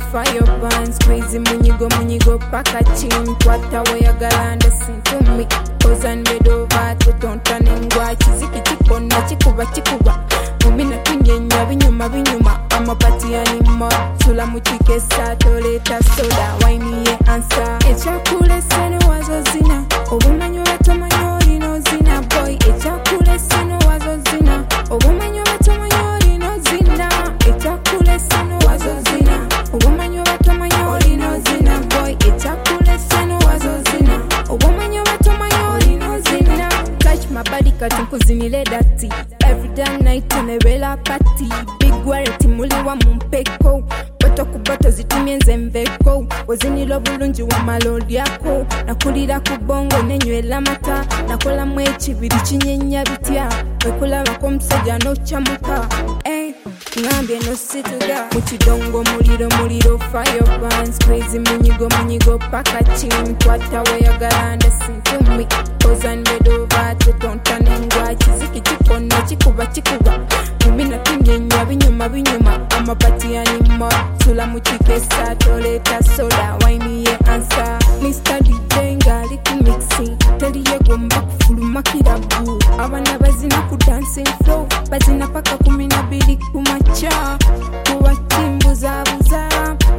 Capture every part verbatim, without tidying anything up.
fire burns crazy munyigo munyigo paka chin kwata wayagala listen to me cause I'm made over tutonta nengwa kiziki kikona kikuba kikuba mumina tunyenya binyuma binyuma amapati animo tula muchikesa toleta soda wine ye answer echakule sene wazo zina obumanyo batomanyo lino zina boy echakule sene wazo zina obumanyo batomanyo lino zina echakule sene wazo zina obumanyo batomanyo lino zina boy echakule sene wazo zina obumanyo batomanyo lino zina touch my body kati nkuzinile dati every damn night tunebela party big worry timuli wa mumpeko bato kubato zitumye nzemveko ozinilo bulungi wa malodi yako nakulira ku bongo nenywela mata nakola mwekibiri kinyenya bitya wekulaba ko musajja no chamuka eh ngambye no situga mukidongo muliro muliro fire burns crazy munyigo munyigo paka chin kwata wayagala listen to me cause I'm made over tutonta nengwa kiziki kikona kikuba kikuba mumina tunyenya binyuma binyuma amapati animo tula muchikesa toleta soda wine ye answer Mister D J ngali ku mixing teli ye gomba kufuluma kirabu abana bazina ku dancing floor bazina paka kumi na mbili ku macha kuba timbuza buza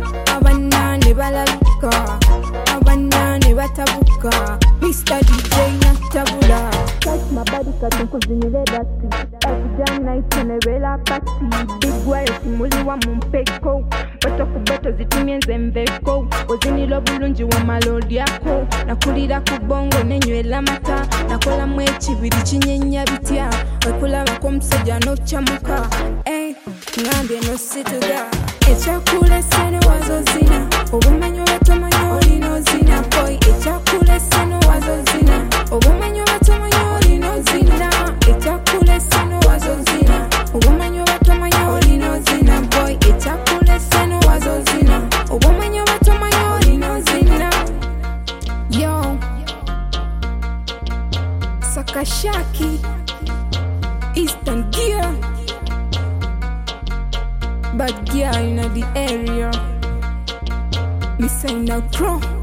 abana ne balaluka abana ne batabuka Mister D J natabula touch my body kati nkuzinile dati every damn night tunebela party big worry timuli wa mumpeko bato kubato zitumye nzemveko ozinilo bulungi wa malodi yako nakulira ku bongo nenywela mata nakola mwekibiri kinyenya bitya wekulaba ko musajja no chamuka eh ngambye no situga echakule sene wazo zina obumanyo batomanyo lino zina boy echakule sene wazo zina obumanyo batomanyo lino zina echakule sene wazo zina obumanyo batomanyo lino zina boy echakule sene wazo zina obumanyo batomanyo lino zina yo Sakashaki Eastern gear bad girl in the area me say now pro